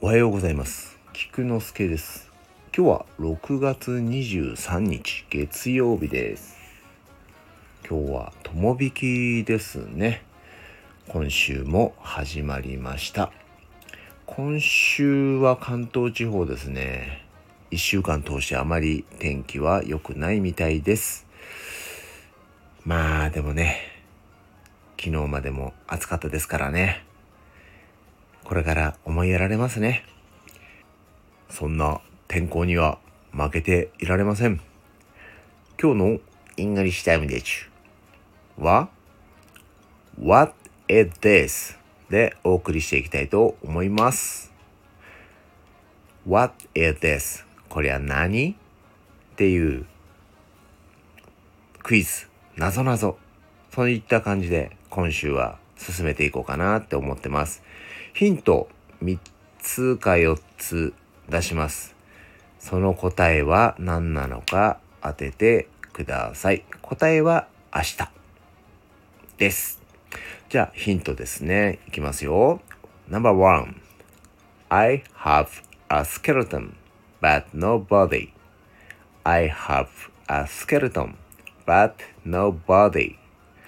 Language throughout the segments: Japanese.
おはようございます。菊之助です。今日は6月23日月曜日です。今日は友引きですね。今週も始まりました。今週は関東地方ですね。1週間通してあまり天気は良くないみたいです。まあでもね、昨日までも暑かったですからね。これから思いやられますね。そんな天候には負けていられません。今日のイングリッシュタイムですは What is this? でお送りしていきたいと思います。What is this? これは何っていうクイズ、なぞなぞ、そういった感じで今週は進めていこうかなって思ってます。ヒント3つか4つ出します。その答えは何なのか当ててください。答えは明日です。じゃあヒントですね。いきますよ。No.1 I have a skeleton but no body. I have a skeleton but no body.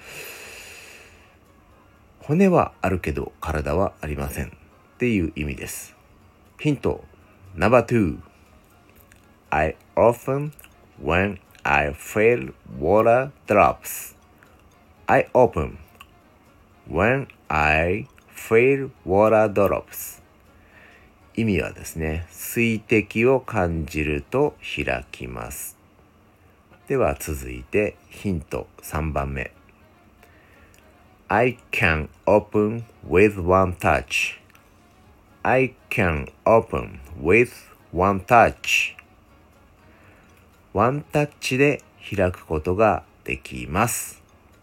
骨はあるけど体はありませんっていう意味です。ヒント No.2 I open when I feel water drops. I open when I feel water drops. 意味はですね、水滴を感じると開きます。では続いてヒント3番目。I can open with one touch. I can open with one touch. ワンタッチで開くことができます。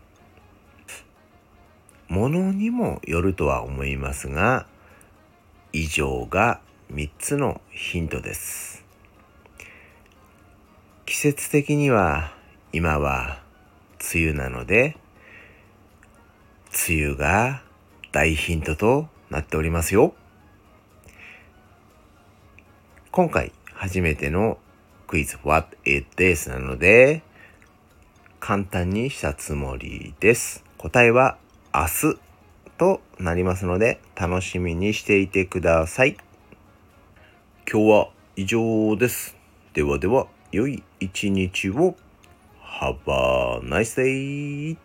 ものにもよるとは思いますが、以上が3つのヒントです。季節的には今は梅雨なので、梅雨が大ヒントとなっておりますよ。今回初めてのクイズ What is this? なので簡単にしたつもりです。答えは明日となりますので楽しみにしていてください。今日は以上です。ではでは良い一日を。Have a nice day!